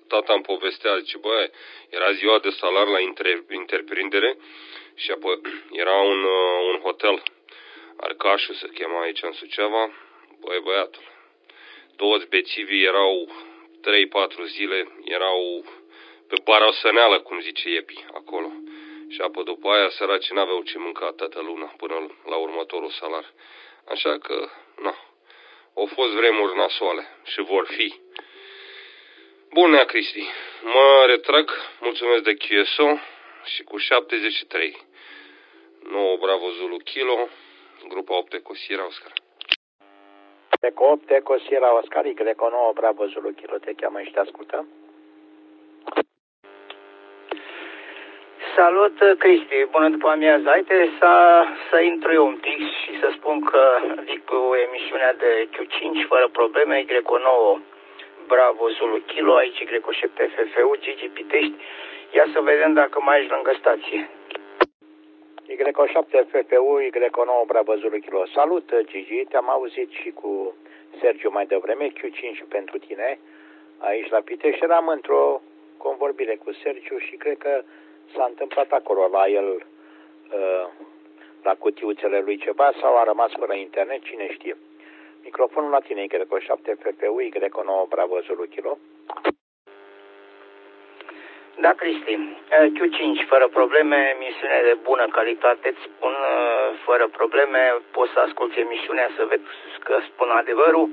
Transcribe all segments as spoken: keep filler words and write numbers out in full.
tata îmi povestea, zice, bă, era ziua de salar la inter, interprindere și apoi era un, uh, un hotel, Arcașul se chema aici în Suceava, băi băiatul, toți bețivii erau trei patru zile, erau pe paraosăneală, cum zice Iepi, acolo. Și apoi după aia săracii n-aveau ce mânca toată luna până la următorul salar. Așa că, na, au fost vremuri nasoale și vor fi. Bun, Nea Cristi, mă retrag, mulțumesc de Q S O și cu șaptezeci și trei. nouă Bravo Zulu Kilo, grupa opt Eco Sierra Oscar. Eco opt Eco Sierra Oscar, Eco nouă Bravo Zulu Kilo, te cheamă și te ascultă. Salut, Cristi, bună după amiază. Haide să, să intru eu un pic și să spun că zic cu emisiunea de Q cinci fără probleme, Y nouă Bravo Zulu Kilo, aici Y șapte F F U, Gigi Pitești. Ia să vedem dacă mai ești lângă stație. Y șapte F F U, Y nouă Bravo Zulu Kilo. Salut, Gigi, te-am auzit și cu Sergiu mai devreme, Q cinci pentru tine, aici la Pitești. Eram într-o convorbire cu Sergiu și cred că s-a întâmplat acolo la el, la cutiuțele lui ceva, sau a rămas fără internet, cine știe. Microfonul la tine, Y șapte F F U, Y nouă Bravo Zulu Kilo. Da, Cristi, Q cinci fără probleme, emisiune de bună calitate, îți spun fără probleme, poți să asculti emisiunea să vezi că spun adevărul.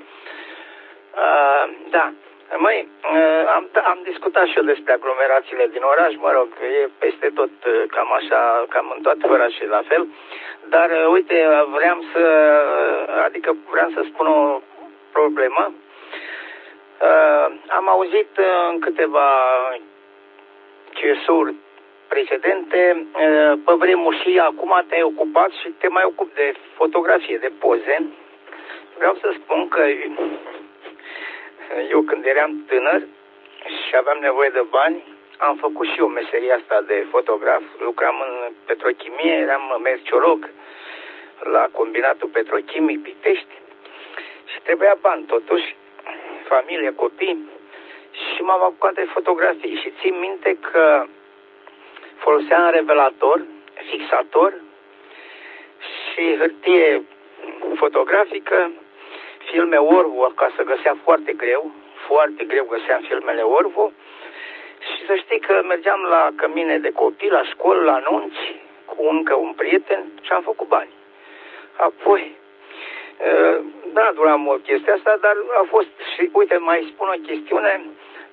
Da. Măi, am, am discutat și eu despre aglomerațiile din oraș, mă rog, e peste tot cam așa, cam în toate orașele la fel, dar uite, vreau să, adică vreau să spun o problemă. Am auzit în câteva Q S-uri precedente, pe vremuri și acum te-ai ocupat și te mai ocupi de fotografie, de poze. Vreau să spun că eu când eram tânăr și aveam nevoie de bani, am făcut și eu meseria asta de fotograf. Lucram în petrochimie, eram merciolog la combinatul petrochimic Pitești și trebuia bani totuși, familie, copii, și m-am apucat de fotografii. Și țin minte că foloseam revelator, fixator și hârtie fotografică, filme Orvo, ca să găsea foarte greu, foarte greu găseam filmele Orvo. Și să știi că mergeam la cămine de copii, la școală, la anunți, cu încă un prieten și am făcut bani. Apoi, n-a durat mult chestia asta, dar a fost, și uite, mai spun o chestiune,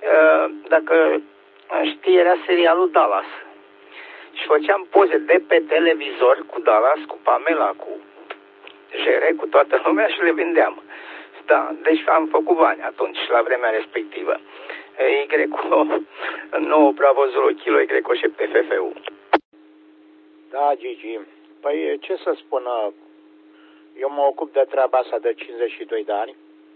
dacă știi, era serialul Dallas. Și făceam poze de pe televizor cu Dallas, cu Pamela, cu Jere, cu toată lumea și le vindeam. Da, deci am făcut bani atunci, la vremea respectivă. Y nouă Bravo Zulu Kilo, Y șapte F F U. Da, Gigi. Păi, ce să spun, eu mă ocup de treaba asta de cincizeci și doi de ani,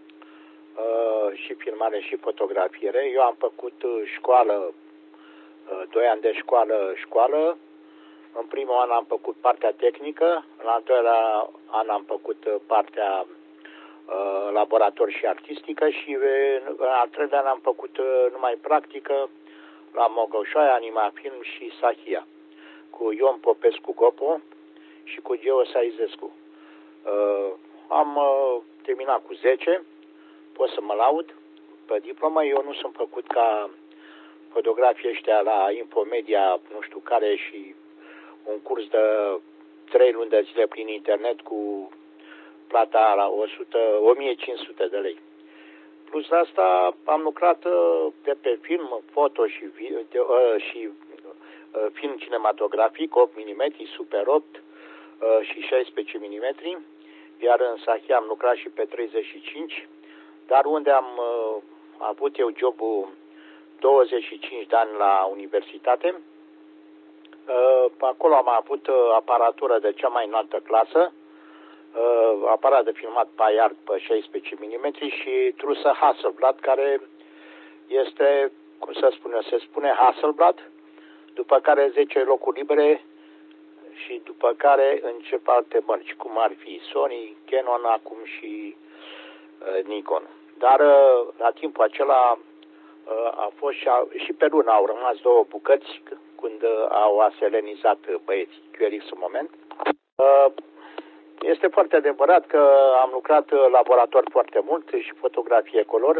și filmare și fotografiere. Eu am făcut școală, doi ani de școală, școală. În primul an am făcut partea tehnică, în al doilea an am făcut partea uh, laborator și artistică și în al treilea an am făcut uh, numai practică la Mogoșoaia, Anima Film și Sahia, cu Ion Popescu Gopo și cu Geo Saizescu. Uh, am uh, terminat cu zece, pot să mă laud pe diplomă. Eu nu sunt făcut ca fotografii ăștia la Infomedia, nu știu care, și un curs de trei luni de zile prin internet cu plata la o sută, o mie cinci sute de lei. Plus asta am lucrat de pe film, foto și, de, uh, și uh, film cinematografic, opt milimetri, Super opt uh, și șaisprezece milimetri, iar în Sahia am lucrat și pe treizeci și cinci, dar unde am uh, avut eu jobul douăzeci și cinci de ani la universitate, uh, acolo am avut uh, aparatură de cea mai înaltă clasă, uh, aparat de filmat Payard pe șaisprezece milimetri și trusă Hasselblad, care este, cum să spune, se spune Hasselblad, după care zece locuri libere și după care încep alte mărci, cum ar fi Sony, Canon, acum și uh, Nikon. Dar uh, la timpul acela A fost și, a, și pe lună au rămas două bucăți când au aselenizat băieții Q R X în moment. Este foarte adevărat că am lucrat laborator foarte mult și fotografie color.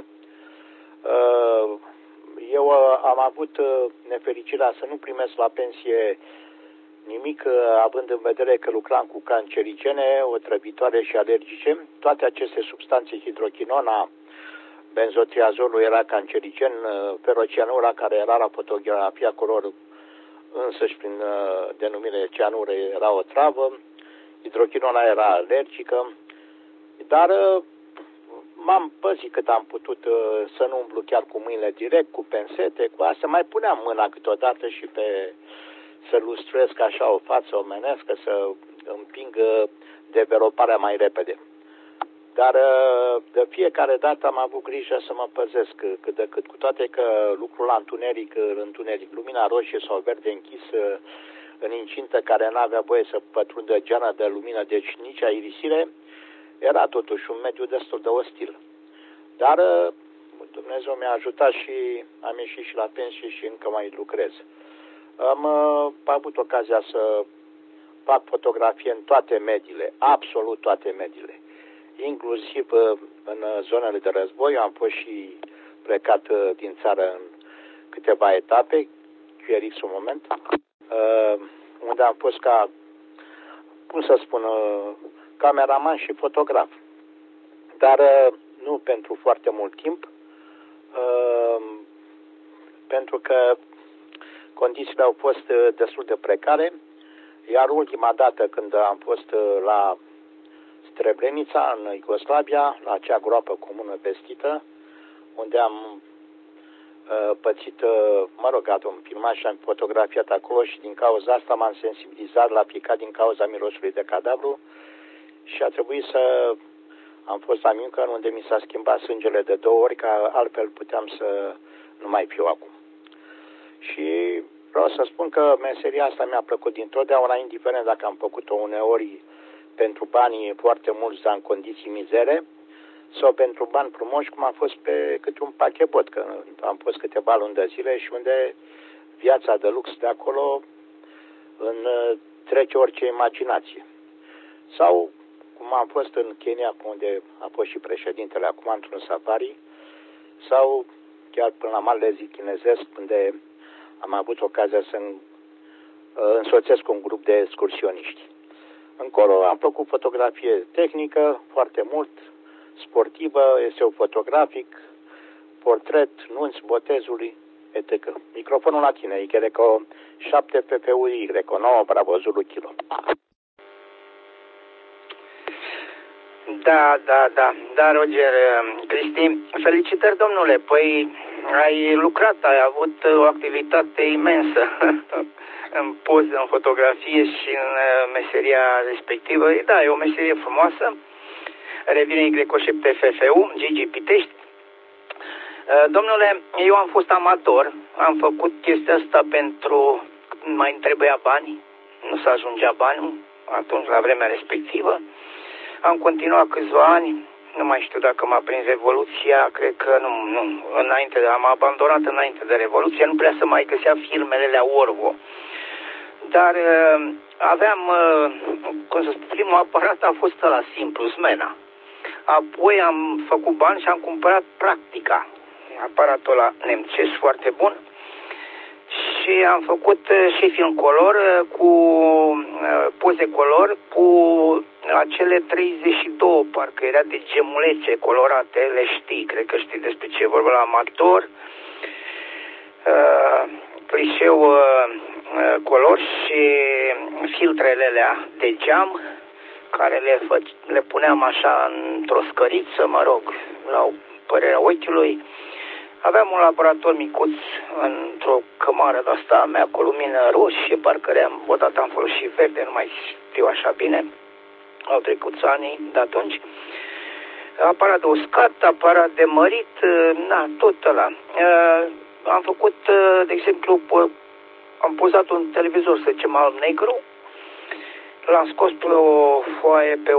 Eu am avut nefericirea să nu primesc la pensie nimic, având în vedere că lucram cu cancerigene, otrăvitoare și alergice. Toate aceste substanțe, hidrochinona, benzotriazolul era cancerigen, ferocianura, care era la fotografia color însăși prin denumire cianură, era o travă, hidrochinona era alergică, dar m-am păzit cât am putut să nu umblu chiar cu mâinile direct, cu pensete, cu astea, mai puneam mâna câteodată și pe să lustruiesc așa o față omenească, să împingă developarea mai repede. Dar de fiecare dată am avut grijă să mă păzesc cât de cât, cu toate că lucrul la întuneric, întuneric, lumina roșie sau verde închis în incintă care n-avea voie să pătrundă geana de lumină, deci nici aerisire, era totuși un mediu destul de ostil. Dar Dumnezeu mi-a ajutat și am ieșit și la pensie și încă mai lucrez. Am avut ocazia să fac fotografie în toate mediile, absolut toate mediile. Inclusiv în zonele de război, am fost și plecat din țară în câteva etape, Q R X un moment, unde am fost ca, cum să spun, cameraman și fotograf. Dar nu pentru foarte mult timp, pentru că condițiile au fost destul de precare, iar ultima dată când am fost la Srebrenica, în Iugoslavia, la acea groapă comună vestită, unde am uh, pățit, uh, mă rog, am filmat și am fotografiat acolo și din cauza asta m-am sensibilizat la picat din cauza mirosului de cadavru și a trebuit să am fost la München, unde mi s-a schimbat sângele de două ori, că altfel puteam să nu mai fiu acum. Și vreau să spun că meseria asta mi-a plăcut dintotdeauna, indiferent dacă am făcut-o uneori pentru banii foarte mulți, dar în condiții mizere, sau pentru bani frumoși, cum a fost pe câte un pachebot, că am fost câteva luni de zile și unde viața de lux de acolo în trece orice imaginație. Sau cum am fost în Kenya, unde a fost și președintele acum într-un safari, sau chiar până la Malezii chinezesc, unde am avut ocazia să însoțesc un grup de excursioniști. Încolo am făcut fotografie tehnică foarte mult, sportivă, eseu fotografic, portret, nunți, botezului, et cetera. Microfonul la tine, Y R C O șapte P P U Y, nouă Bravo Zulu Kilo. Da, da, da, da, Roger, Cristi, felicitări, domnule, păi ai lucrat, ai avut o activitate imensă în poză, în fotografie și în meseria respectivă. Da, e o meserie frumoasă, revine Y C O șapte F F U, Gigi Pitești. Domnule, eu am fost amator, am făcut chestia asta pentru, mai îmi trebuia bani, nu s-a ajungea bani atunci la vremea respectivă. Am continuat câțiva ani, nu mai știu dacă m-a prins Revoluția, cred că nu, nu, înainte, am abandonat înainte de Revoluție, nu prea să mai găsea filmele la Orvo. Dar uh, aveam, uh, cum să spun, primul aparat a fost ăla simplu, Smena. Apoi am făcut bani și am cumpărat Practica, aparatul ăla nemțesc foarte bun. Și am făcut și film color, cu poze color, cu acele treizeci și doi, parcă era de gemulețe colorate, le știi, cred că știi despre ce vorba, la amator, uh, plișeu uh, color și filtrele alea de geam, care le, fă, le puneam așa într-o scăriță, mă rog, la părerea ochiului. Aveam un laborator micuț într-o cămară de-asta a mea cu lumină roșie, parcă am, odată am folosit verde, nu mai știu așa bine, au trecut ani de atunci. Aparat de uscat, aparat de mărit, na, tot ăla. Am făcut, de exemplu, am pozat un televizor, să zicem, alb negru, l-am scos pe o foaie, pe o carte poștală, să zic așa, o poză cât o carte poștală,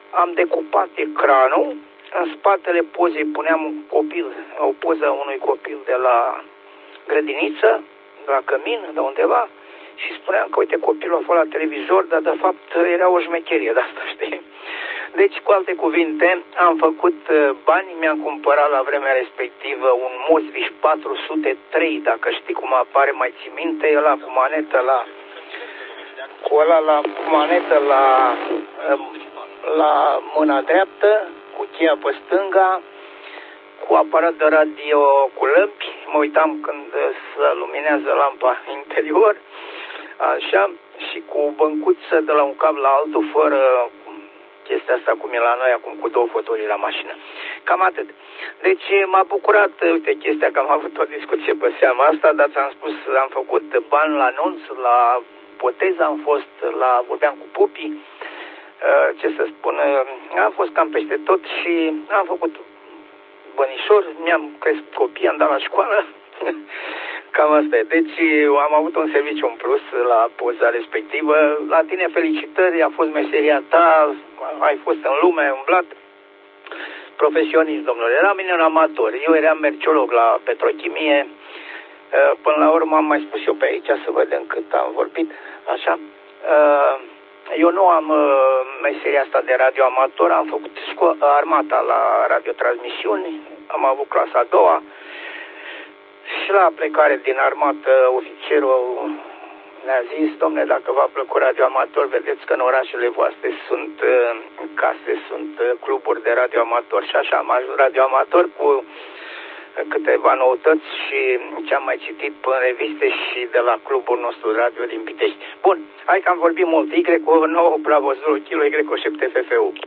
am decupat ecranul, în spatele pozei puneam un copil, o poză a unui copil de la grădiniță, de la cămin, de undeva, și spuneam că, uite, copilul a fost la televizor, dar de fapt era o șmecherie de asta, știi? Deci, cu alte cuvinte, am făcut bani, mi-am cumpărat la vremea respectivă un Mosvich patru sute trei, dacă știi cum apare, mai ții minte, ăla cu manetă la... cu ăla la cu manetă la, la mâna dreaptă, cu cheia pe stânga, cu aparat de radio cu lămpi, mă uitam când se luminează lampa interior, așa, și cu băncuță de la un cap la altul, fără chestia asta cum e la noi acum, cu două fotolii la mașină. Cam atât. Deci m-a bucurat, uite, chestia că am avut o discuție pe seama asta, dar ți-am spus, am făcut bani la anunț, la botez, am fost la, vorbeam cu pupii, ce să spun, am fost cam peste tot și am făcut bănișor, mi-am crescut copii, am dat la școală, cam asta e. Deci am avut un serviciu în plus la poza respectivă. La tine felicitări, a fost meseria ta, ai fost în lume, umblat, profesionist, domnule. Eram un amator, eu eram merciolog la petrochimie, până la urmă am mai spus eu pe aici, să vedem cât am vorbit, așa. Eu nu am meseria asta de radioamator, am făcut armata la radiotransmisiuni, am avut clasa a doua și la plecare din armată ofițerul ne-a zis, domne, dacă v-a plăcut radioamator, vedeți că în orașele voastre sunt case, sunt cluburi de radioamator și așa am ajuns radioamator cu câteva noutăți și ce-am mai citit pe reviste și de la clubul nostru radio din Pitești. Bun, hai că am vorbit mult. Y nouă, Bravo Zulu, Kilo, Y șapte F F U.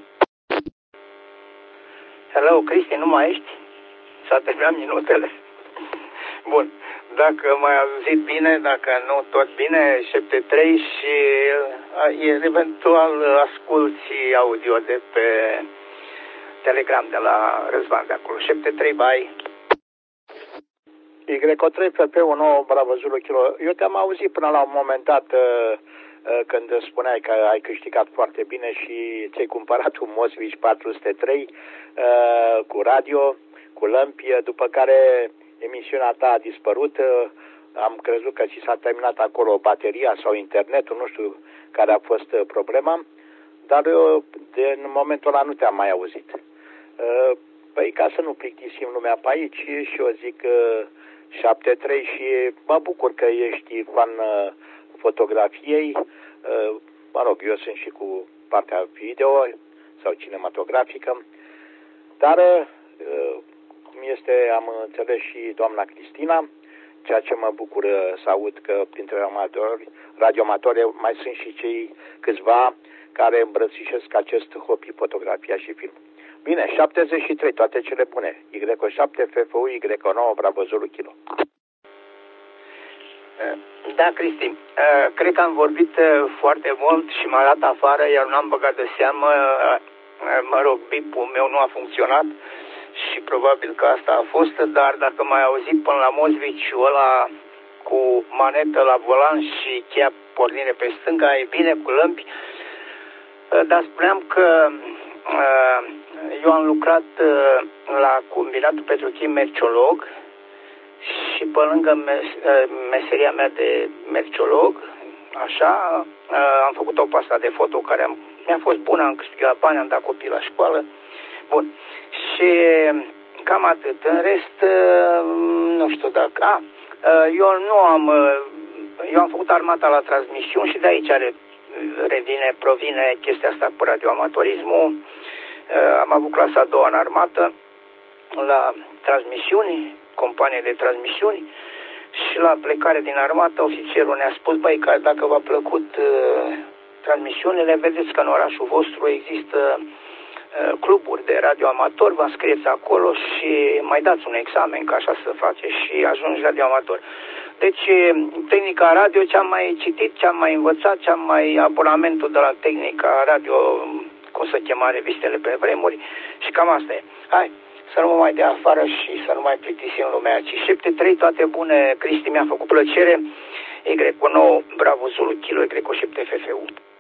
Hello, Cristi, nu mai ești? S-a terminat minutele. Bun, dacă m-ai auzit bine, dacă nu tot bine, șapte trei și eventual asculti audio de pe Telegram de la Răzvan de acolo. șapte trei, bye. Y trei F P unu, Bravo Zulu Kilo. Eu te-am auzit până la un moment dat uh, uh, când spuneai că ai câștigat foarte bine și ți-ai cumpărat un Mosvich patru sute trei uh, cu radio, cu lămpi, după care emisiunea ta a dispărut. Uh, am crezut că ți s-a terminat acolo bateria sau internetul, nu știu care a fost uh, problema, dar eu de, în momentul ăla nu te-am mai auzit. Uh, păi ca să nu plictisim lumea pe aici și eu zic uh, șapte trei și mă bucur că ești fan uh, fotografiei. Uh, mă rog, eu sunt și cu partea video sau cinematografică, dar uh, cum este, am înțeles și doamna Cristina, ceea ce mă bucur să aud că printre amatori, radioamatori mai sunt și cei câțiva care îmbrățișesc acest hobby, fotografia și film. Bine, șaptezeci și trei, toate cele bune. Y șapte F F U, Y nouă, Bravo Zulu Kilo. Da, Cristi, cred că am vorbit foarte mult și m-a dat afară, iar n-am băgat de seamă, mă rog, bipul meu nu a funcționat și probabil că asta a fost, dar dacă m-ai auzit până la Mosvich-ul ăla cu manetă la volan și cheia pornire pe stânga, e bine, cu lămpi, dar spuneam că eu am lucrat la combinatul petrochim merciolog și pe lângă meseria mea de merciolog, așa, am făcut o pasă de foto care am, mi-a fost bună, am câștigat bani, am dat copii la școală. Bun. Și cam atât. În rest, nu știu dacă... A, eu nu am... Eu am făcut armata la transmisiuni și de aici revine, provine chestia asta cu radioamatorismul. Am avut clasa a doua în armată la transmisiuni, companie de transmisiuni, și la plecare din armată ofițerul ne-a spus, băi, că dacă v-a plăcut uh, transmisiunile, vedeți că în orașul vostru există uh, cluburi de radioamator, vă înscrieți acolo și mai dați un examen, ca așa să face și ajungi radioamator. Deci, tehnica radio, ce-am mai citit, ce-am mai învățat, ce-am mai abonamentul de la tehnica radio, cum se chema revistele pe vremuri, și cam asta e. Hai, să nu mă mai dea afară și să nu mai plictisim lumea aici. șapte trei, toate bune, Cristi, mi-a făcut plăcere. Y nouă, Bravo Zulu, Kilo, Y șapte F F U.